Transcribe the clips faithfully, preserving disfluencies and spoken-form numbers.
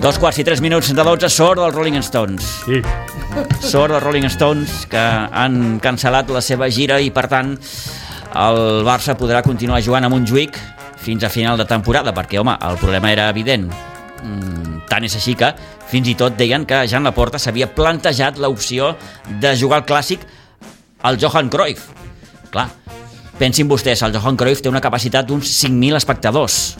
Dos quarts i tres minuts de dotze, sort dels Rolling Stones. Sí. Sort dels Rolling Stones, que han cancel·lat la seva gira i, per tant, el Barça podrà continuar jugant a Montjuïc fins a final de temporada, perquè, home, el problema era evident. Mm, tant és així que fins i tot deien que Joan Laporta s'havia plantejat l'opció de jugar al Clàssic al Johan Cruyff. Clar, pensin vostès, el Johan Cruyff té una capacitat d'uns cinc mil espectadors.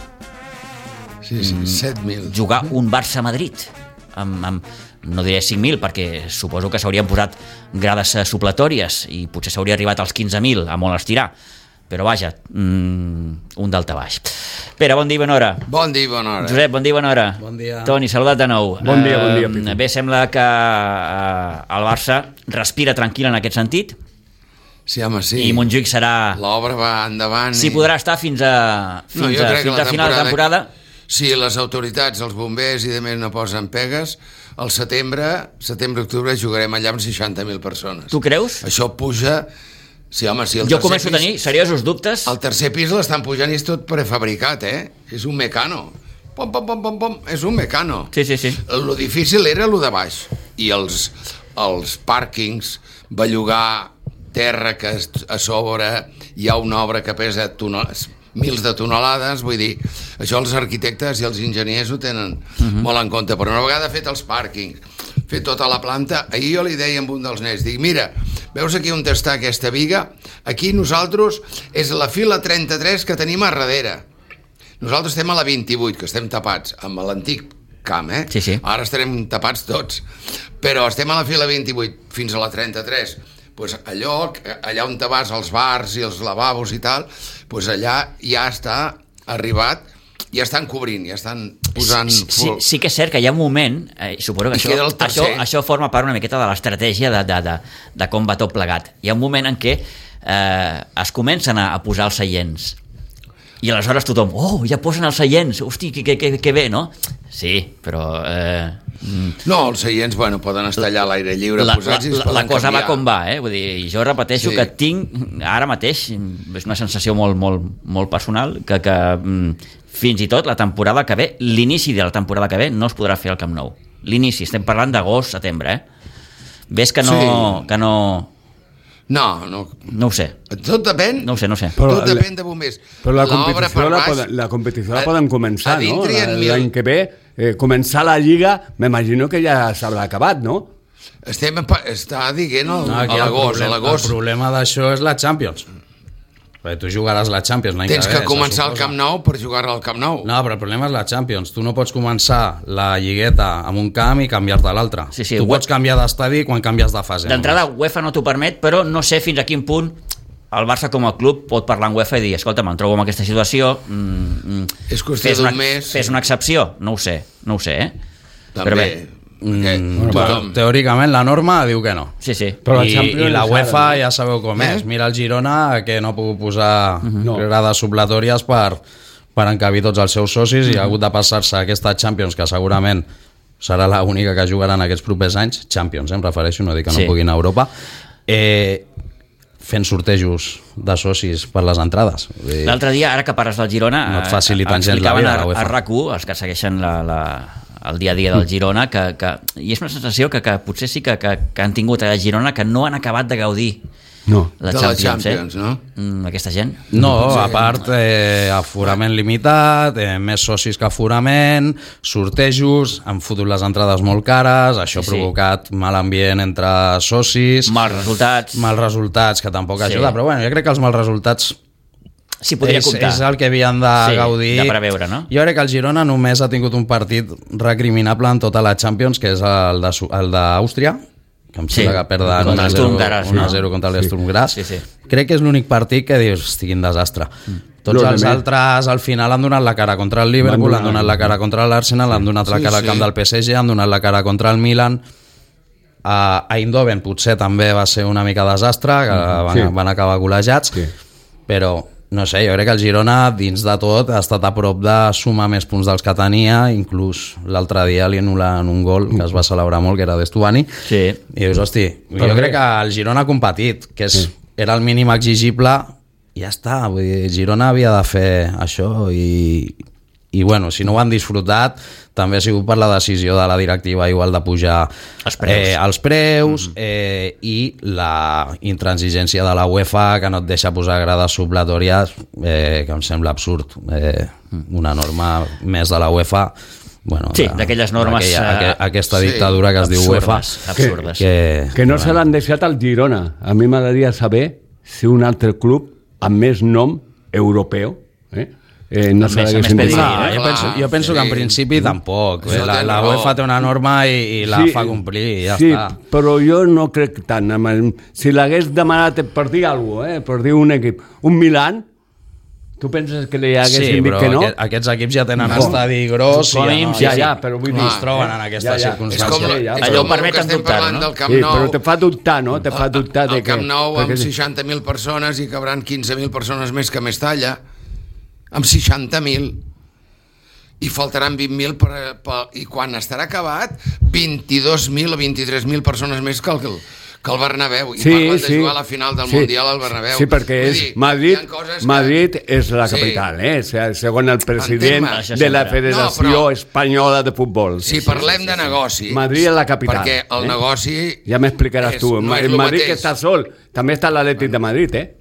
Sí, sí, set mil. Jugar un Barça-Madrid amb, amb, no diré cinc mil perquè suposo que s'haurien posat grades supletòries i potser s'hauria arribat als quinze mil a molt estirar, però vaja, mm, un d'alta baix. Pere, bon dia i bona hora. Bon dia i bona hora. Josep, bon dia i bona hora. Bon dia. Toni, saludat de nou. Bon dia, bon dia, uh, Bé, sembla que uh, el Barça respira tranquil en aquest sentit. Sí, home, sí. I Montjuïc serà... L'obra va endavant. S'hi i... podrà estar fins a, fins no, a, fins a final de temporada. Si les autoritats, els bombers i demés no posen pegues, al setembre, setembre-octubre jugarem allà amb seixanta mil persones. Tu creus? Això puja... Sí, home, si el jo tercer començo pis, a tenir seriosos dubtes. El tercer pis l'estan pujant i és tot prefabricat, eh? És un mecano. Pom, pom, pom, pom, pom. És un mecano. Sí, sí, sí. Lo difícil era lo de baix. I els, els pàrquings, bellugar terra que a sobre hi ha una obra que pesa tonelades, mils de tonelades, vull dir, això els arquitectes i els enginyers ho tenen uh-huh. molt en compte, però una vegada fet els pàrquings, fet tota la planta, ahir jo li deia amb un dels nens, dic, mira, veus aquí on està aquesta viga? Aquí nosaltres és la fila trenta-tres que tenim a darrere. Nosaltres estem a la vint-i-vuit, que estem tapats, amb l'antic camp, eh? Sí, sí. Ara estarem tapats tots, però estem a la fila vint-i-vuit fins a la trenta-tres. Pues allò, allà on te vas als bars i els lavabos i tal, pues allà ja està arribat, ja estan cobrint, ja estan posant... Sí, sí, sí que és cert que hi ha un moment, eh, suposo que això, això, això forma part una miqueta de l'estratègia de, de, de, de com va tot plegat. Hi ha un moment en què eh, es comencen a, a posar els seients. I aleshores tothom, oh, ja posen els seients, hosti, que, que, que bé, no? Sí, però... Eh, no, els seients, bueno, poden estar allà a l'aire lliure la, posats i es la, poden la cosa canviar. va com va, eh? Vull dir, jo repeteixo sí. que tinc, ara mateix, és una sensació molt, molt, molt personal, que, que fins i tot la temporada que ve, l'inici de la temporada que ve, no es podrà fer al Camp Nou. L'inici, estem parlant d'agost, setembre, eh? Ves que no... Sí. Que no... No, no. No ho sé. Tot depèn. No ho sé, no ho sé. Però tot depèn de bombers. Però la competició la, poden, la, competició la poden començar, no? L'any que ve, eh, començar la Lliga, m'imagino que ja s'haurà acabat, no? Estem, està dient el, no, a l'agost. El, el problema d'això és la Champions. Perquè tu jugaràs la Champions l'any que ve. Tens que començar al Camp Nou per jugar al Camp Nou. No, però el problema és la Champions. Tu no pots començar la lligueta amb un camp i canviar-te a l'altre. Sí, sí, tu pots canviar d'estadi quan canvies de fase. D'entrada, UEFA no t'ho permet, però no sé fins a quin punt el Barça com a club pot parlar amb UEFA i dir, escolta, me'n trobo en aquesta situació, mm, és qüestió d'un mes. Fes una excepció. No ho sé, no ho sé, eh? També. Però bé, Mm, bueno, teòricament la norma diu que no. Sí, sí. Però I, i la UEFA ara, no? Ja sabeu com eh? és. Mira el Girona que no ha pogut posar uh-huh. no. grades supletòries per, per encabir tots els seus socis uh-huh. i ha hagut de passar-se aquesta Champions, que segurament serà l'única que jugaran aquests propers anys. Champions, eh, em refereixo, no dic que no sí. puguin a Europa. Eh, fent sortejos de socis per les entrades. L'altre dia, ara que parles del Girona, no et faciliten gens la vida, a, a R A C u, els que segueixen la... la el dia a dia del Girona, que, que, i és una sensació que, que potser sí que, que, que han tingut a Girona que no han acabat de gaudir no. la de Champions, la Champions eh? no? Mm, aquesta gent. No, a part, eh, aforament limitat, eh, més socis que aforament, sortejos, han fotut les entrades molt cares, això ha sí, provocat sí. mal ambient entre socis, mals resultats, mals resultats que tampoc sí. ajuda, però bueno, jo crec que els mals resultats sí, podria és, comptar. És el que havien de sí, gaudir. De preveure, no? Jo crec que el Girona només ha tingut un partit recriminable en tota la Champions, que és el d'Àustria, que em sí. sembla que perden un a zero no? contra l'Sturm Graz. Sí, sí. Crec que és l'únic partit que dius, hosti, quin desastre. Mm. Tots els altres al final han donat la cara contra el Liverpool, han donat la cara contra l'Arsenal, han donat la cara al camp del P S G, han donat la cara contra el Milan. A Eindhoven potser també va ser una mica desastre, que van, sí. van acabar golejats, sí. però no sé, jo crec que el Girona dins de tot ha estat a prop de sumar més punts dels que tenia, inclús l'altre dia li anulen un gol que es va celebrar molt, que era d'Estuani, sí. i dius, hosti, jo crec que el Girona ha competit, que és, sí. era el mínim exigible, i ja està, vull dir, Girona havia de fer això i i bueno, si no ho han disfrutat també ha sigut per la decisió de la directiva igual de pujar els preus, eh, els preus mm-hmm. eh, i la intransigència de la UEFA que no et deixa posar grades supletòries, eh, que em sembla absurd, eh, una norma més de la UEFA, bueno, sí, d'aquelles normes aquella, uh, aquesta dictadura sí, que es diu UEFA absurdes. Que, que, que no bueno. se l'han deixat al Girona. A mi m'agradaria saber si un altre club amb més nom europeu eh? Eh, no s'ha d'haguessin deixat. No, jo penso, jo penso sí. que en principi tampoc. Eh? La, la UEFA té una norma i, i la sí, fa complir i ja sí, està. Però jo no crec tant. Si l'hagués demanat per dir alguna cosa, eh? per dir un equip, un Milan, tu penses que li haguessin sí, dit que no? Aquest, aquests equips ja tenen no. estadi gros i ja, no, ja, ja, però vull dir, es troben en aquesta ja, ja. circumstància. És com, ja, és allò com permet que estem dubtar, parlant no? del Camp sí, Nou. Però te fa dubtar, no? Te fa dubtar de el Camp Nou que... amb seixanta mil persones i cabran quinze mil persones més que Mestalla, amb seixanta mil, i faltaran vint mil per, per, i quan estarà acabat vint-i-dos mil o vint-i-tres mil persones més que el, que el Bernabéu i sí, parlen de sí. jugar a la final del sí. Mundial al Bernabéu. Sí, perquè és, dir, Madrid, que... Madrid és la capital, sí. eh? segons el president de la Federació no, però... Espanyola de Futbol. Si sí, parlem sí, sí, de negoci... Madrid és la capital. Perquè el eh? negoci... Ja m'explicaràs tu. No en Madrid que està sol, també està l'Atlètic de Madrid, eh?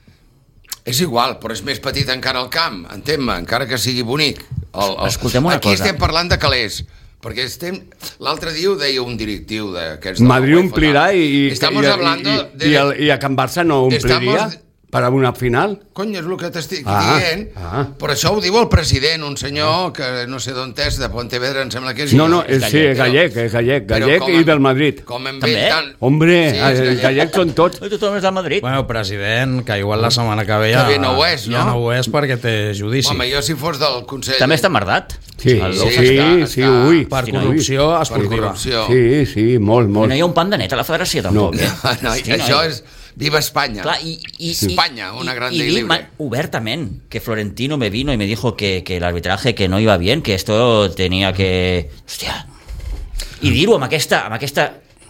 És igual, però és més petit encara el camp, entén-me, encara que sigui bonic. El, el... Escoltem una Aquí cosa. estem parlant de calés, perquè estem... L'altre dia ho deia un directiu d'aquests... Madrid omplirà i, i, i, de... i, el, i a Can Barça no ompliria Estamos... per a una final? Cony, és el que t'estic ah, dient. Ah. Però això ho diu el president, un senyor que no sé d'on és, de Pontevedra, em sembla que és... No, no, és, sí, és gallec, és gallec, gallec i del Madrid. Com em També? Tant... Hombre, sí, gallec. gallec són tots. Tothom és del Madrid. Bueno, president, que igual la setmana que ve ja, que no ho és, no? ja no ho és perquè té judici. Home, jo si fos del Consell... També està emmerdat. Sí, el, sí, sí, està, sí, ui. Per corrupció esportiva. Sí, sí, molt, molt. No hi ha un pan de net a la federació, tampoc. No, eh? no, Hosti, això no, és... Viva España. Clar, y, y, España, una grande y, y, y libre. Obertamente, que Florentino me vino y me dijo que, que el arbitraje que no iba bien, que esto tenía que... Hòstia. I dir-ho amb aquesta, amb aquesta...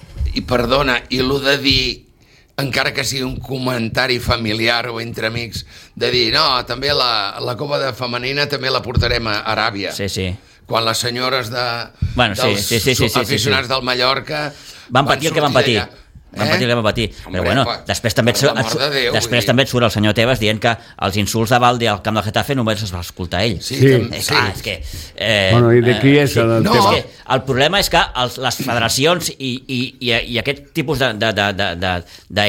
I perdona, i el de dir, encara que sigui un comentari familiar o entre amics, de dir, no, també la, la Copa de Femenina també la portarem a Aràbia. Sí, sí. Quan les senyores de, bueno, sí, dels sí, sí, sí, sí, aficionats sí, sí. del Mallorca... Van patir el que van patir. Van patir, eh? van patir. Hombre, però bueno, pa, després també et, de et, Déu, després i... també et surt el senyor Tebas dient que els insults davant del camp del Getafe només els va escoltar ell. Sí, sí. Eh, clar, és que... Eh, bueno, i de qui és el eh, no. és que el problema és que els, les federacions i, i, i, i aquest tipus d'ens de, de, de, de, de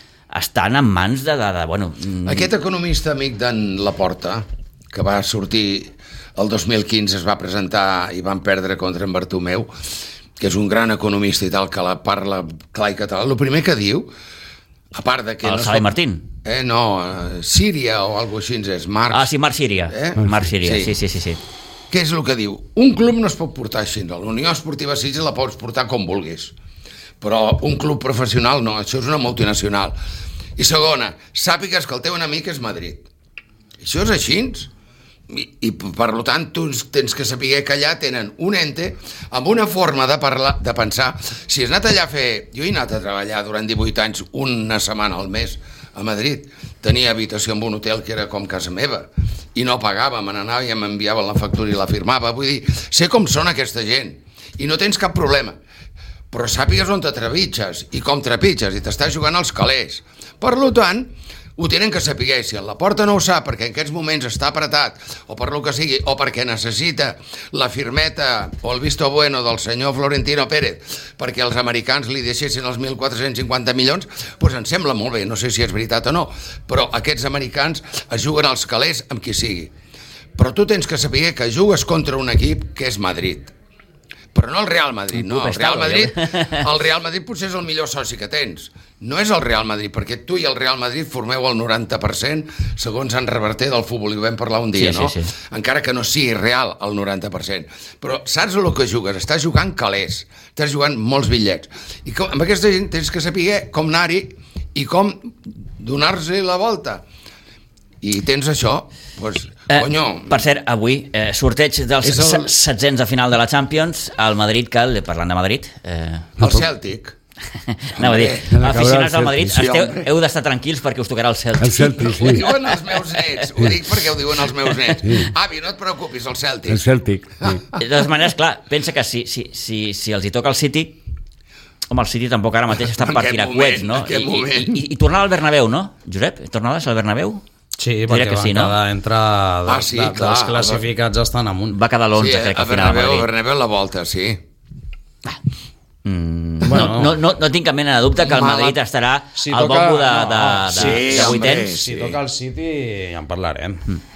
estan en mans de... de, de bueno, aquest economista amic d'en Laporta, que va sortir el dos mil quinze, es va presentar i van perdre contra en Bartomeu, que és un gran economista i tal, que la parla clar i català, el primer que diu, a part de que... El no Salai soc... Martín? Eh, no, uh, Síria o alguna cosa així és, Marc... Ah, sí, Marc Síria. Eh? Marc Síria, sí. sí, sí, sí. Què és el que diu? Un club no es pot portar així, no? La Unió Esportiva Sitges la pots portar com vulguis, però un club professional no, això és una multinacional. I segona, sàpigues que el teu enemic és Madrid. Això és així. I, i per tant tu tens que saber que allà tenen un ente amb una forma de parlar, de pensar. Si has anat allà a fer... Jo he anat a treballar durant divuit anys una setmana al mes a Madrid, tenia habitació en un hotel que era com casa meva i no pagava, me n'anava i m'enviaven la factura i la firmava. Vull dir, sé com són aquesta gent i no tens cap problema, però sàpigues on te trepitges i com trepitges i t'estàs jugant als calés. Per tant, ho tenen que saber. Si en Laporta no ho sap perquè en aquests moments està apretat o per lo que sigui, o perquè necessita la firmeta o el visto bueno del senyor Florentino Pérez perquè els americans li deixessin els mil quatre-cents cinquanta milions, doncs em sembla molt bé, no sé si és veritat o no, però aquests americans es juguen als calés amb qui sigui. Però tu tens que saber que jugues contra un equip que és Madrid, però no el Real Madrid, no, el Real Madrid, el Real Madrid potser és el millor soci que tens, no és el Real Madrid, perquè tu i el Real Madrid formeu el noranta per cent, segons en Reverter del futbol, i ho vam parlar un dia, sí, no? Sí, sí. Encara que no sigui real el noranta per cent. Però saps el que jugues? Estàs jugant calés, estàs jugant molts bitllets. I com, amb aquesta gent tens que saber com anar-hi i com donar-se la volta. I tens això, doncs, eh, conyo... Per cert, avui, eh, sorteig dels el... setzents de final de la Champions, el Madrid, que, parlant de Madrid... Eh, el Celtic. Anava a dir, aficionats del Madrid, Sí, esteu, home. heu d'estar tranquils perquè us tocarà el Celtic. El Celtic, Ho sí. diuen els meus nets, ho dic perquè ho diuen els meus nets. Avi, no et preocupis, el Celtic. El Celtic, sí. De totes maneres, clar, pensa que si, si, si, si els hi toca el City, home, el City tampoc ara mateix està En per aquest tirar moment, coets, no? en aquest I, moment. i, i, I tornava al Bernabéu, no, Josep? Tornaves al Bernabéu? Sí, Diria perquè que van sí, no? quedar entre de, Ah, sí, de, clar. dels classificats estan amunt. Va quedar l'onze, Sí, crec, a al final a Bernabéu, a Madrid. Bernabéu la volta, sí. Mm, Bueno. no, no, no, no tinc cap mena de dubte que el Mala- Madrid estarà Si al toca- bombo de, no, de, de, sí, de home, vuitens. Si Sí. toca el City ja en parlarem.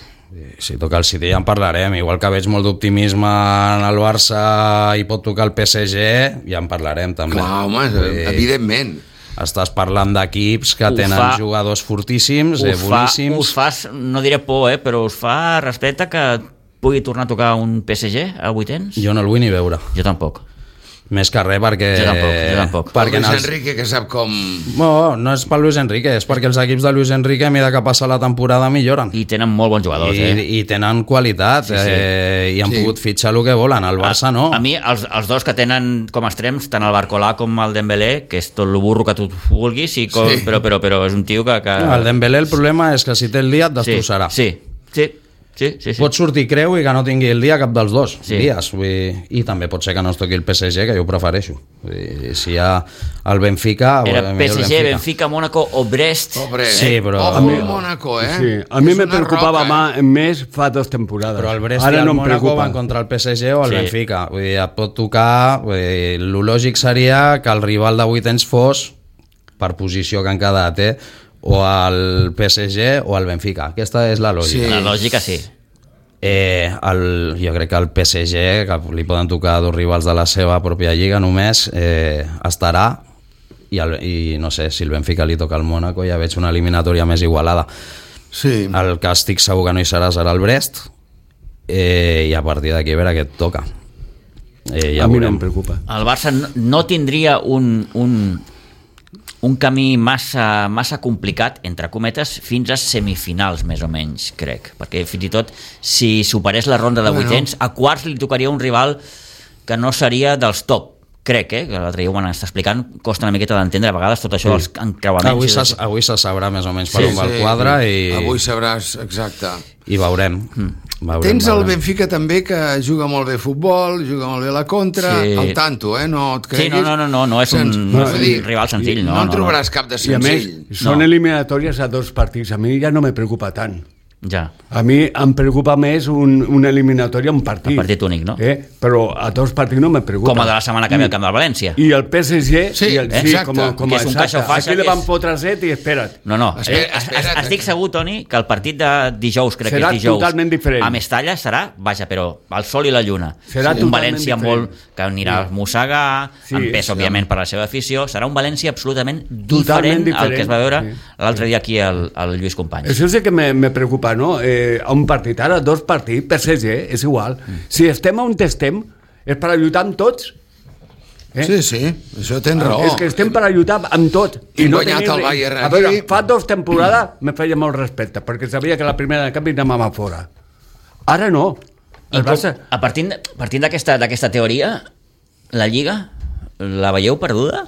Si toca el City ja en parlarem. Igual que veig molt d'optimisme en el Barça i pot tocar el P S G, ja en parlarem també. Clar, home, Eh, evidentment. Estàs parlant d'equips que Ho tenen fa- jugadors fortíssims, eh, Us fa, boníssims. us fa, no diré por, eh, però us fa respecte que pugui tornar a tocar un P S G a vuitens? Jo no el vull ni veure. Jo tampoc. Més que res perquè... Jo tampoc, jo tampoc. Per Perquè en Luis els... Enrique, que sap com... No, no és per Luis Enrique, és perquè els equips de Luis Enrique, a mesura que passa la temporada, milloren. I tenen molt bons jugadors, I, eh? i tenen qualitat, Sí, sí. Eh, i han Sí. pogut fitxar el que volen. El Barça no. A, a mi, els, els dos que tenen com a extrems, tant el Barcolà com el Dembélé, que és tot el burro que tu vulguis, i com, Sí. però, però, però és un tio que... que... No, el Dembélé el problema és que si té el dia et destrossarà. Sí, sí, sí, sí, sí, sí. Pot sortir creu i que no tingui el dia cap dels dos Sí. dies. Vull dir, i també pot ser que no es toqui el P S G, que jo ho prefereixo. Vull dir, si hi ha el Benfica... Era millor P S G, el Benfica, Mónaco o Brest. Pobre, Sí, però- Ojo, A mi- Mónaco, eh? Sí, a mi És me una preocupava roca, eh? ma- més fa dos temporades. Però el Brest Ara i el no em Mónaco preocupa. van contra el P S G o el Sí. Benfica. Vull dir, et pot tocar... Vull dir, el lògic seria que el rival de vuitens fos, per posició que han quedat, eh, o el P S G o el Benfica. Aquesta és la lògica. Sí. La lògica sí. Eh, el, jo crec que el P S G, que li poden tocar dos rivals de la seva pròpia lliga només, eh, estarà, i, el, i no sé, si el Benfica li toca al Mónaco ja veig una eliminatòria més igualada. Sí. El que estic segur que no hi serà serà el Brest, eh, i a partir d'aquí a veure què et toca. Eh, ja a mi no veurem. em preocupa. El Barça no, no tindria un, un, un camí massa, massa complicat, entre cometes, fins a semifinals, més o menys, crec. Perquè fins i tot, si superés la ronda de Bueno. vuitens, a quarts li tocaria un rival que no seria dels top. Crec, eh, que l'altre dia ho van estar explicant, costa una miqueta d'entendre a vegades tot això dels encreuaments. Avui, i se, tot. avui se sabrà més o menys per Sí, on va el Sí, quadre sí. i, Avui sabràs, exacte. i veurem. Mm. veurem Tens el veurem. Benfica també, que juga molt bé a futbol, juga molt bé a la contra, Sí. al tanto, eh? No et Sí, creguis. no, no, no, no, no és un, Sens- no és vull un dir, rival senzill, no. No en no, trobaràs cap de I a més, senzill. són No. eliminatòries a dos partits. A mi ja no me preocupa tant. Ja. A mi em preocupa més un, una eliminatòria a un partit. Un partit únic, no? Eh? Però a dos partits no me preocupa. Com a de la setmana que ve al camp del València. I el P S G, Sí, i el, eh? sí, Exacte. com, a- com Que a és un exacte. caixa o faixa Aquí le que van és- fotre set i espera't. No, no, Espera, eh, es- espera't. es- estic segur, Toni, que el partit de dijous, crec Serà que és dijous, totalment diferent. a Mestalla serà, vaja, però al sol i la lluna. Serà un totalment València diferent. molt, que anirà a mossegar, Sí, amb pes, serà- òbviament, per la seva afició. Serà un València absolutament Totalment diferent, al que es va veure diferent, sí. l'altre dia aquí al, al Lluís Companys. Això és el que me, me preocupa, no? Eh, a un partit, ara dos partits, P S G, és igual. Mm. Si estem on estem, és per a lluitar amb tots. Eh? Sí, sí, això tens raó. És que estem per a lluitar amb tot. Hem no guanyat tenim el res. Bayern A veure, aquí. fa dos temporades me feia molt respecte, perquè sabia que la primera de canvi anàvem a fora. Ara no. I El com, Barça... a partint de- partint d'aquesta d'aquesta teoria, la Lliga, la veieu perduda?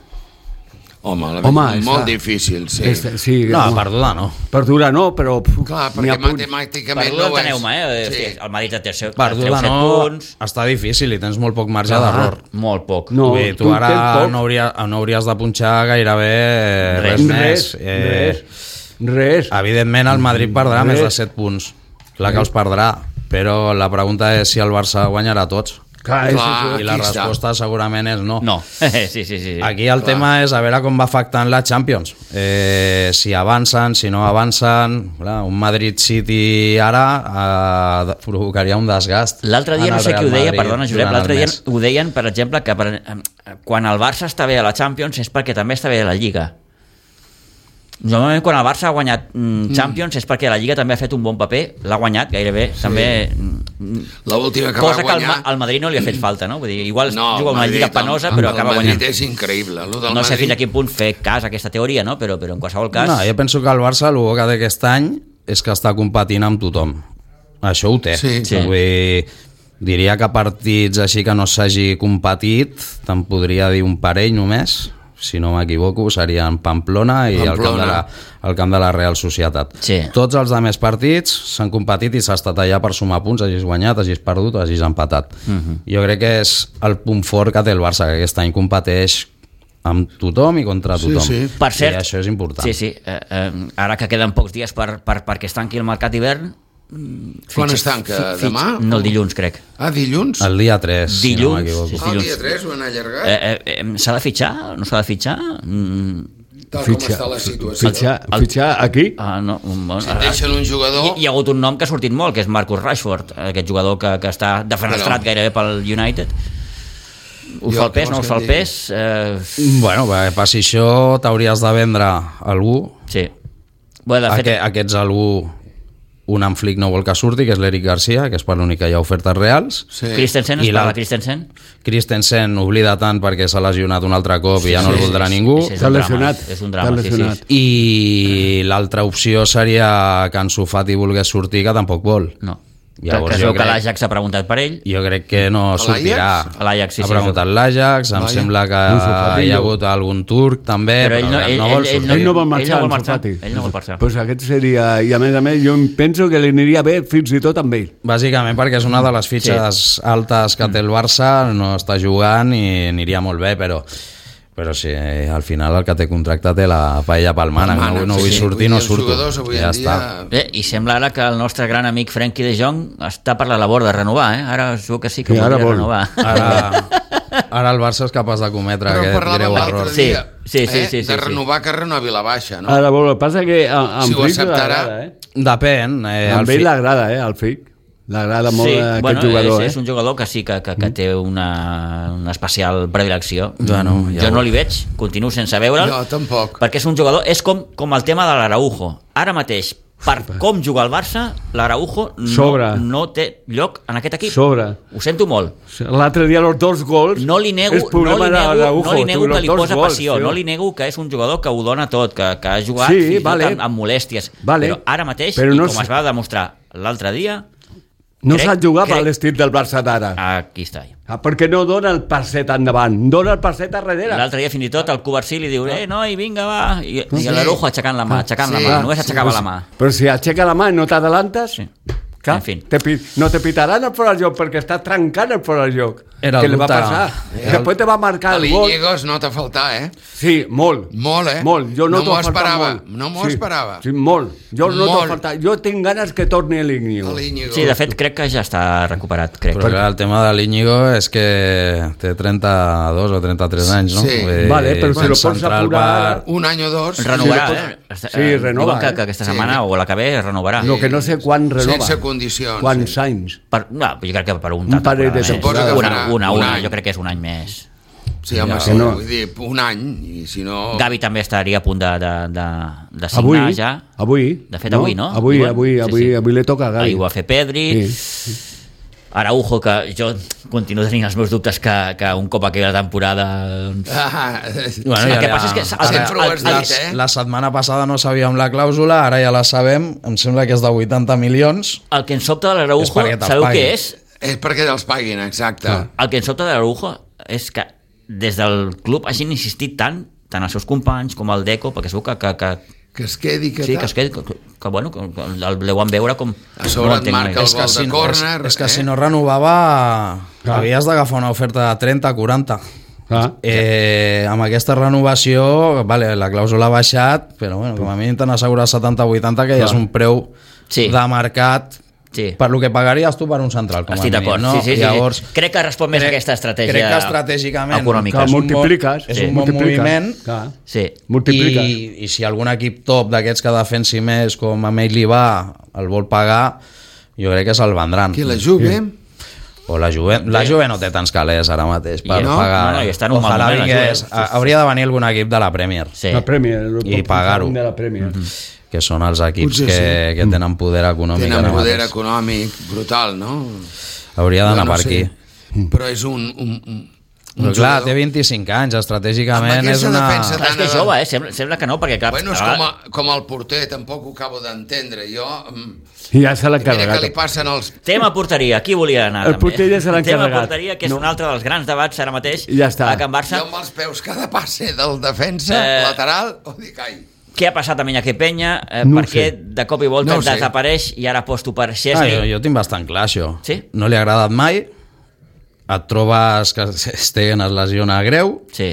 Home, la Home, Home molt està- difícil, sí. És, sí, No, home, perduda no. perduda no, però... pf, Clar, n'hi ha perquè punts. matemàticament Perduda, no ho és. enteneu-me, eh? Sí. Hosti, el Madrid té treu Perduda set no, punts, està difícil i tens molt poc marge Clar. d'error. molt poc. No, Bé, tu tu ara tens poc. no, hauria, no hauries de punxar gairebé res, Res, més. Res, Eh, res, res. Evidentment el Madrid perdrà Res. més de set punts. Clar que els perdrà, però la pregunta és si el Barça guanyarà tots. Clar, és, Clar. és, I la Aquí està. resposta segurament és no. No, sí, sí, sí. sí. Aquí el Clar. tema és a veure com va afectant la Champions. Eh, si avancen, si no avancen... Clar, un Madrid-City ara eh, provocaria un desgast. L'altre dia en no el sé qui ho Real deia, Madrid perdona Josep, durant el l'altre dia mes. ho deien, per exemple, que per, eh, quan el Barça està bé a la Champions és perquè també està bé a la Lliga. Normalment quan el Barça ha guanyat mm, Champions és perquè la Lliga també ha fet un bon paper, l'ha guanyat gairebé, sí. també... mm, L'última que cosa va que al, guanyar... Ma- al Madrid no li ha fet falta, no? Vull dir, igual No, juga una Madrid, lliga penosa, el- però el acaba Madrid guanyant. és increïble. Lo del No sé Madrid... fins a quin punt fer cas a aquesta teoria, no? Però, però en qualsevol cas... No, jo penso que el Barça el bo que té aquest any és que està competint amb tothom. Això ho té. Sí. Sí. Vull dir, diria que partits així que no s'hagi competit, te'n podria dir un parell només, si no m'equivoco, serien Pamplona i el camp, de la, el camp de la Real Societat. Sí. Tots els altres partits s'han competit i s'ha estat allà per sumar punts, hagis guanyat, hagis perdut o hagis empatat. Uh-huh. Jo crec que és el punt fort que té el Barça, que aquest any competeix amb tothom i contra tothom. Sí, sí. Per cert, i això és important. Sí, sí. Eh, eh, ara que queden pocs dies per, per, perquè es tanqui el mercat d'hivern... Quan es tanca? Demà? No, el dilluns, crec. Ah, dilluns? El dia tres, dilluns, si no m'equivoco. sí, Ah, el dia tres ho han allargat? Eh, eh, eh, s'ha de fitxar? No s'ha de fitxar? Mm, Tal Fitxa. com està la situació. Fitxar, El- fitxar aquí? ah, no, bueno, Si et deixen un jugador... hi, hi ha hagut un nom que ha sortit molt, que és Marcus Rashford, aquest jugador que, que està defenestrat Però- gairebé pel United. Us Jo, fa el pes, què no us vols fa que el et pes? Eh, Bueno, perquè passi això, t'hauries de vendre algú. sí. Bueno, de fet, Aquest, aquests algú, un amb flic no vol que surti, que és l'Eric Garcia, que és per l'únic que hi ha ofertes reals. Sí. Christensen, es I parla la- de Christensen? Christensen oblida tant perquè s'ha lesionat un altre cop i ja no sí, el voldrà sí, ningú. sí, sí, és S'ha un drama, lesionat. és un drama, S'ha sí, lesionat. sí. I l'altra opció seria que Ansu Fati volgués sortir, que tampoc vol. No. Llavors, que, que es jo veu que crec- l'Ajax ha preguntat per ell. Jo crec que no sortirà. A l'Ajax, sí, ha sí, preguntat l'Ajax, em L'Ajax. sembla que Ansu Fati, hi ha jo. hagut algun turc també, Però ell no- ell- no ell- vol ell sortir. Ell no vol ell marxar, no vol Ansu marxar. Fati. Ell no vol marxar. Pues aquest seria... I a més a més, jo em penso que li aniria bé fins i tot amb ell. Bàsicament perquè és una de les fitxes sí. altes que té el Barça, no està jugant i aniria molt bé, però però si al final el que té contracte té la paella pel mànec, no, Mànec, no vull sí. sortir, Vull no dir, els surto. jugadors avui Ja en està. dia... Eh, I sembla ara que el nostre gran amic Frenkie de Jong està per la labor de renovar, eh? Ara es veu que sí que Sí, ara voldria vol. renovar. Ara, ara el Barça és capaç de cometre Però aquest parlàvem greu l'altre error. dia, Sí, sí, eh? sí, sí, de sí. renovar que renovi la baixa, no? Ara, el que passa que a, a Si ho Flick acceptarà. l'agrada, eh? Depèn. Eh, A al ell fi... l'agrada, eh, al Flick. L'agrada molt Sí, aquest bueno, jugador, és, eh? és un jugador que sí que, que, que té una, una especial predilecció. Bueno, ja jo ho- no li veig, continuo sense veure'l. Jo tampoc. Perquè és un jugador, és com, com el tema de l'Araujo. Ara mateix, per com juga el Barça, l'Araujo no, Sobra. no té lloc en aquest equip. Sobre. Ho sento molt. L'altre dia els dos gols... No li nego, és no problema li nego, d'Araujo, no li nego los que li dos posa gols, passió, tio. no li nego que és un jugador que ho dona tot, que, que ha jugat Sí, fins i vale. tot amb, amb molèsties. Vale. Però ara mateix, Però i no com és- es va demostrar l'altre dia, No crec- sap jugar crec- per l'estil del Barça d'ara. aquí està. Ah, perquè no dona el passet endavant, dona el passet a darrere. L'altre dia fins i tot el Covarsí li diu eh, noi, vinga, va, i, i Sí. l'Araujo aixecant la mà, aixecant Sí. la mà, Ah, només aixecava la mà. Però si aixeca la mà i no t'adelantes, Sí. clar, En fin. te pi- no te pitaran el fora de joc perquè està trencant el fora de joc. Era Què el li va dubte. passar? Era el- Després te va marcar el gol. L'Iñigos no t'ha faltat, eh? Sí, molt. Molt, eh? Molt. Jo no, No t'ho m'ho ha faltat esperava, molt. no m'ho sí. esperava. Sí, molt. Jo no t'ho Molt. ha faltat. Jo tinc ganes que torni l'Iñigo. L'Iñigo. Sí, de fet, crec que ja està recuperat, crec. Però clar, el tema de l'Iñigo és que té trenta-dos o trenta-tres anys, no? Sí. Vull dir, Vale, però si el lo pots central apurar- va- Un any o dos. Renovarà, Sí, eh? Està- sí, eh, renova, Diuen que, eh? que aquesta Sí. setmana o la que ve renovarà. Lo que no sé quan renova. Sense condicions. Quants sí. anys. Per, no, jo crec que per un, Un parell de temporada més. temporades. Una, Suposo que una, farà una, un any. jo crec que és un any més. Sí, home, Ja, sí, no. vull dir, un any, i si no... Gavi també estaria a punt de, de, de, de signar Avui, ja. avui. De fet, avui, no? Avui, Diuen? avui, Sí, avui, sí. avui li toca a Gavi. Ahir ho va fer Pedri. Sí. Araujo, que jo continuo tenint els meus dubtes que, que un cop acabi la temporada... Doncs... Ah, Bueno, El ja que li passa ha- és que ara- sempre ho has la, dit, eh? la setmana passada no sabíem la clàusula, ara ja la sabem, em sembla que és de vuitanta milions. El que ens sobta de És l'Araujo, perquè te'l sabeu paguin. què és? és perquè els paguin, exacte. Ah. El que ens sobta de l'Araujo és que des del club hagin insistit tant, tant els seus companys com el Deco, perquè es veu que, que, que, Que es quedi, que sí, tal. que, es quedi, que, que, que, bueno, que, que el deuen veure com... A sobre no et entenc marca mai. el És que, gol si, de no- córner, és, és que eh? si no renovava Clar. havies d'agafar una oferta de trenta a quaranta. Ah. Eh, amb aquesta renovació, vale, la clàusula ha baixat, però bueno, com a mínim t'han assegurat setanta a vuitanta, que ja és un preu Sí. de mercat Sí. per lo que pagaries tu per un central, com Estic a mínim, d'acord, no? sí, sí, sí, Llavors, sí. Crec que respon més a aquesta estratègia crec que estratègicament econòmica. Que és un bon- multipliques. és sí. un bon multipliques. moviment. Clar. Sí. Multipliques. I, i si algun equip top d'aquests que defensi més, com a ell li va, el vol pagar, jo crec que se'l vendran. Qui, la Juve? O la Juve, la Juve no té tants calés ara mateix per I- no? pagar. No, no, i està en un mal Ojalà moment, la vingués, Juve. hauria de venir algun equip de la Premier, Sí. La Premier. el I pot pagar-ho. posar un de la Premier. que són els equips Potser que, sí. que tenen poder econòmic. Tenen ara poder mateix. econòmic brutal, no? Hauria d'anar Bueno, per aquí. sí. Però és un, un, un... Però clar, té vint-i-cinc anys, estratègicament és una... Clar, és que és jove, eh? Sembla, sembla que no, perquè clar... Bueno, és com, a, com el porter, tampoc ho acabo d'entendre. Jo... I ja se l'ha Mira carregat. que li passen els... Tema porteria, aquí volia anar El porter ja se l'ha Tema encarregat. porteria, que és No. un altre dels grans debats ara mateix Ja està. a Can Barça. Jo amb els peus cada passe del defensa, Eh. lateral, o dic, ai... Què ha passat amb Iñaki Peña? Eh, No ho per què sé. de cop i volta No ho sé. desapareix i ara aposto per Ah, Szczesny? jo, jo tinc bastant clar, això. Sí? No li ha agradat mai, et trobes que Stegen es lesiona greu, Sí.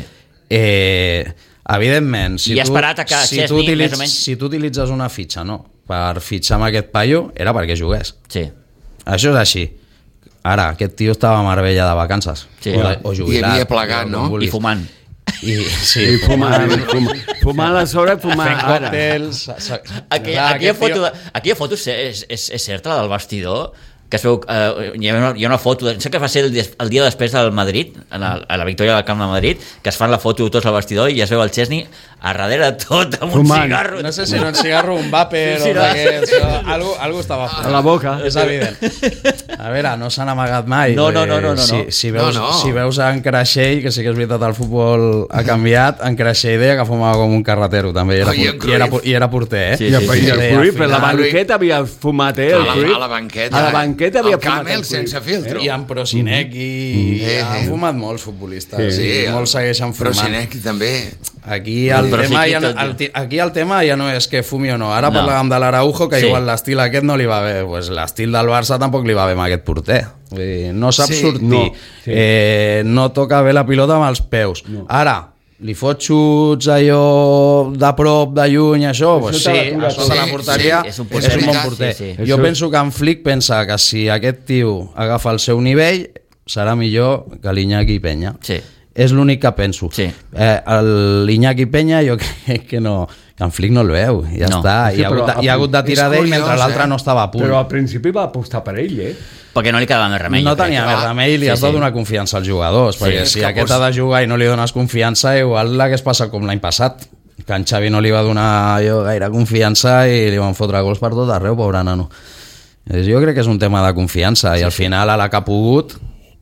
eh, evidentment, si I ha tu, esperat a que si, Szczesny, tu utilitz, més o menys- si tu utilitzes una fitxa no, per fitxar amb aquest paio, era perquè jugués. Sí. Això és així. Ara, aquest tio estava a Marbella de vacances. Sí. O, de, o jubilat. I havia plegat, o com no? vulguis. I fumant. I, sí, I fumant, fumant, fumant a sobre, fumant fent ara. còctels. Aquí, Clar, aquí, hi ha aquest foto, tio- de, aquí hi ha foto, és, és, és certa, la del vestidor, que es veu, eh, hi, ha una, hi ha una foto, em sembla que va ser el, des- el dia després del Madrid, a la, a la victòria del Camp de Madrid, que es fan la foto tots al vestidor i es veu el Szczesny a darrere de tot amb un Fumant. cigarro. No sé si era un cigarro, un vàper Sí, o no. d'aquests, o algú, algú estava fent. A la boca. És evident. A veure, no s'han amagat mai. No, no, no, no, no, Si, no. si, veus, No, no. si veus en Creixell, que sí que és veritat, el futbol ha canviat, en Creixell deia que fumava com un carretero, també, i era, Oh, i en por- i era, Cruyff. i era porter, eh? Sí, I el, sí, i el sí. Cruyff, per la Al final- banqueta havia fumat, eh, el A la, Cruyff. a la banqueta. A la banqueta havia el fumat Camel el Cruyff. sense filtro. I en Prosinec i Sí, han sí. fumat molts futbolistes, Sí, i el- molts segueixen Però fumant. Sinec també. Aquí el, Però sí tema que ja no, tot- el, ti- aquí el tema ja no és que fumi o no. Ara No. no. parlàvem de l'Araujo, que Sí. sí. igual l'estil aquest no li va bé. Pues l'estil del Barça tampoc li va bé amb aquest porter. Vull dir, no sap Sí. sortir, No, no, sí. sí. eh, no toca bé la pilota amb els peus. No. Ara, li fot xuts allò de prop, de lluny, això, pues sí, te l'atura això tot. de la Sí, porteria sí, és un és porter un bon veritat, porter. sí, sí. Jo Això- penso que en Flick pensa que si aquest tio agafa el seu nivell serà millor que l'Iñaki Peña. Sí. És l'únic que penso. Sí. Eh, l'Iñaki Peña jo crec que no, que en Flick no el veu, ja No. està. Sí, I ha, hagut de, però hi ha hagut de tirar és d'ell curiós, mentre l'altre eh? no estava a punt. Però al principi va apostar per ell, eh? Perquè no li quedava més remei. no jo crec. tenia més clar. remei, li Sí, has de sí. donar confiança als jugadors, perquè és si que aquest pots- ha de jugar i no li dones confiança, igual l'hagués passat com l'any passat, que en Xavi no li va donar allò, gaire confiança i li van fotre gols per tot arreu, pobre nano. Jo crec que és un tema de confiança, i al final a la que ha pogut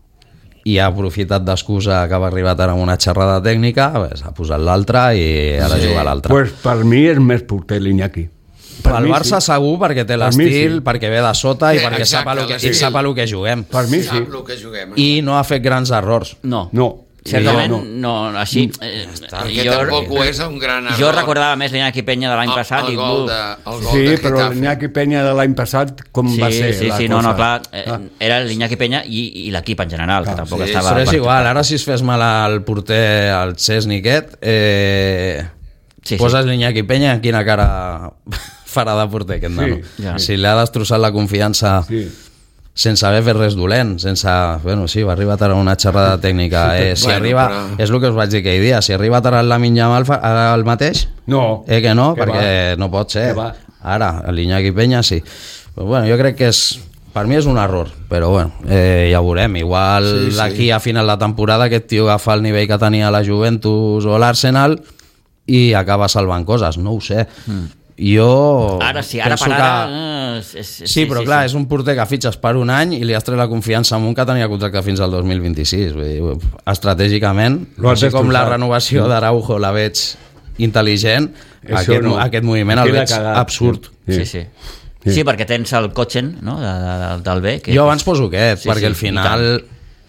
i ha aprofitat d'excusa que ha arribat ara amb una xerrada tècnica, pues, ha posat l'altra i ara Sí. juga l'altra. Pues per mi és més porter l'Iñaki. Per Pel mi Barça sí. segur, perquè té Per mi l'estil, sí. perquè ve de sota i Sí, perquè sap a lo exacte, que, i l'estil. sap a lo que juguem. Per mi sí. Sap el que juguem. I no ha fet grans errors. No. No. Certament, no, no, així... Eh, Perquè tampoc ho és un gran error. jo recordava més l'Iñaki Peña de l'any El- passat el i... gol uf, de, el gol Sí, de però Getafe. l'Iñaki Peña de l'any passat, com Sí, va ser sí, la sí, cosa? no, no, clar, eh, Ah. era l'Iñaki Peña i, i l'equip en general, que Ah, tampoc sí, estava... Però és per- igual, ara si es fes mal al porter, al Szczesny aquest, eh, Sí, sí. poses l'Iñaki Peña, en quina cara farà de porter aquest nano. ja. Si li ha destrossat la confiança Sí. sense haver fet res dolent, sense... Bueno, sí, va arribar ara una xerrada tècnica. Eh, si Bueno, arriba, però- és el que us vaig dir aquell dia, si arriba ara el Lamine Yamal fa- ara el mateix, No. eh que no, Que perquè va. no pot ser. Que va. Ara, l'Iñaki Peña sí. Però bueno, jo crec que és... Per mi és un error, però bueno, eh, ja ho veurem. Igual Sí, sí. d'aquí a final de temporada aquest tio agafa el nivell que tenia la Juventus o l'Arsenal i acaba salvant coses, no ho sé. Mm. Jo Ara sí, ara penso per ara... que- eh, és, és, Sí, però clar, és un porter que fitxes per un any i li has tret la confiança a un que tenia contracte fins al dos mil vint-i-sis. Vull dir, estratègicament, Lo has així com la destrossat. renovació d'Araujo la veig intel·ligent, Això aquest, no. aquest moviment el Aquí l'ha veig cagat, absurd. Sí, sí. sí. Sí. Sí, perquè tens el Cotxen, no?, de, de, del B. Que Jo abans poso aquest, Sí, perquè sí, al i final...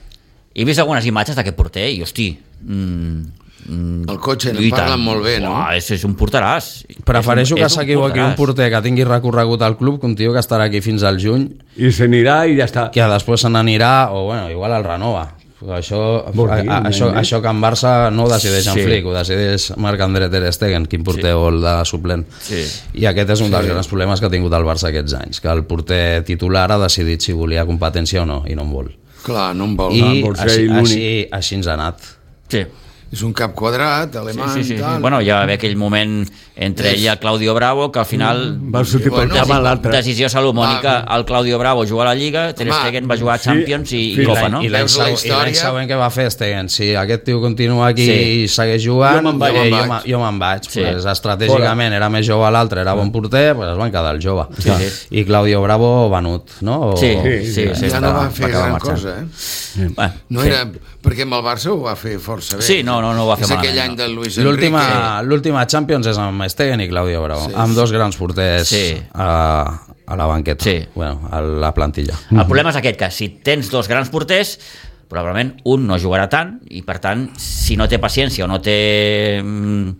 He vist algunes imatges d'aquest porter i, hosti... Mm, mm, El Cotxen, i en parlen tant. molt bé, no? Uah, és, és un porteràs. Prefereixo És que és s'equivoqui un porteràs. porter que tingui recorregut al club que un tio que estarà aquí fins al juny, I se n'irà i ja està. que després se n'anirà, o bueno, igual el renova. Això, Vol a, dir, a, un això, any més. això que en Barça no ho decideix en Sí. Flick, ho decideix Marc-André Ter Stegen, quin porter vol de suplent. Sí. I aquest és un dels grans problemes que ha tingut el Barça aquests anys, que el porter titular ha decidit si volia competència o no, i no en vol. Clar, no em vol. I vol ser així, l'únic. així, així ens ha anat. Sí. és un cap quadrat, alemany, sí, sí, sí, sí. tal. Bueno, ja va haver aquell moment entre ell i el Claudio Bravo, que al final Mm, va sortir Bueno, per cama sí, l'altre. decisió salomònica, Va. el Claudio Bravo juga a la Lliga, Ter Home, Stegen va jugar a sí, Champions i, sí. i Copa, no? I l'any Veus la següent, i l'any història? següent que va fer Stegen, si aquest tio continua aquí Sí. i segueix jugant, Jo me'n vaig. eh, Jo me'n jo, me- vaig. jo me'n vaig. Sí. Pues, estratègicament era més jove l'altre, era bon porter, pues es van quedar el jove. Sí, sí. I Claudio Bravo venut, no? O- Sí, Sí, sí, sí, ja està- no va fer acabar gran marxant. cosa, eh? Bueno, No sí. era... Perquè amb el Barça ho va fer força bé. Sí, no, no, no ho va fer És aquell malament, any no. del Luis Enrique. L'última l'última Champions és amb Stegen i Claudio Bravo, Sí. amb dos grans porters Sí. a, a la banqueta, Sí. bueno, a la plantilla. El problema és aquest, que si tens dos grans porters, probablement un no jugarà tant, i per tant, si no té paciència o no té mm,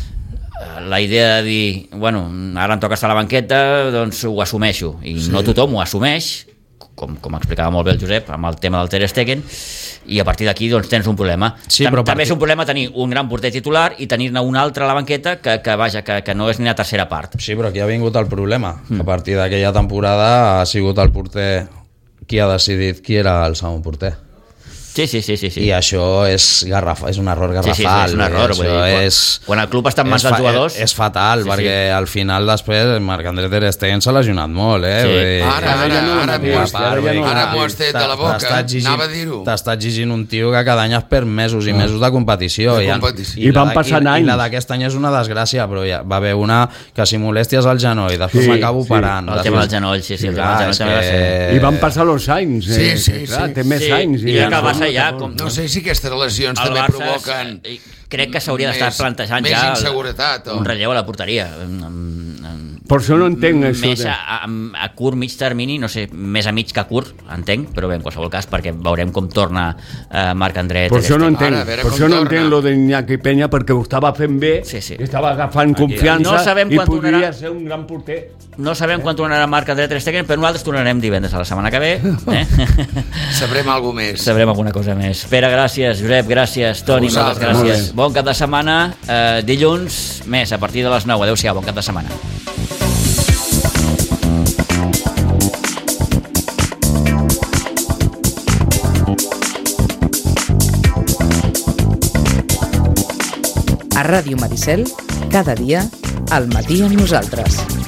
la idea de dir, bueno, ara em toca estar a la banqueta, doncs ho assumeixo, i sí. no tothom ho assumeix, com, com explicava molt bé el Josep, amb el tema del Ter Stegen, i a partir d'aquí doncs, tens un problema. Sí, Tam però També partit- és un problema tenir un gran porter titular i tenir-ne un altre a la banqueta que, que, vaja, que, que no és ni la tercera part. Sí, però aquí ha vingut el problema. A partir d'aquella temporada ha sigut el porter qui ha decidit qui era el segon porter. Sí, sí, sí, sí, sí. I això és, garrafa, és un error Sí, sí, garrafal. és un error, això vull dir, quan- és, quan el club està en mans és dels fa- jugadors- És, és fatal, Sí, sí, perquè sí. al final després Marc-André Ter Stegen s'ha lesionat molt, eh? Sí. Vull dir, Ara, ara, ja no ara, la m'ho has- mateix, ara ja no ara la- m'ho has tret de la boca, T'està exigint- anava a dir-ho. T'està exigint un tio que cada any es perd mesos i mesos de competició. De i, competició. I la van de- passant i, anys. I la d'aquest any és una desgràcia, però ja va haver una que si molèsties al genoll, després Sí, m'acabo sí. parant. El després- tema del genoll, sí, sí, el tema Clar, del és genoll també va ser- que- I van passar els anys. Sí, eh, sí, que, clar, sí. Té més Sí, anys. i ja que el Barça ja, com- No sé si aquestes lesions el també Barça provoquen... i crec que s'hauria d'estar més- plantejant més ja el- inseguretat, o- un relleu a la porteria. Em- em- em- Per això no entenc això. Més de- a, a, a curt, mig termini, no sé, més a mig que a curt, entenc, però bé, en qualsevol cas, perquè veurem com torna eh, Marc-André Per Ter això no Stegen. entenc, Ara, a veure per com això no torna. entenc lo d'Iñaki Peña, perquè ho estava fent bé, Sí, sí. estava agafant Aquí, confiança no sabem i quan podria tornarà. ser un gran porter. No sabem quan tornarà Marc-André Ter Stegen, però nosaltres tornarem divendres a la setmana que ve. Eh? Sabrem alguna més. Sabrem alguna cosa més. Pere, gràcies. Josep, gràcies. Toni, moltes vosaltres. Molt gràcies. bé. Bon cap de setmana. Eh, dilluns, més, a partir de les nou. Adéu-siau, bon cap de setmana. A Ràdio Maricel, cada dia, al matí amb nosaltres.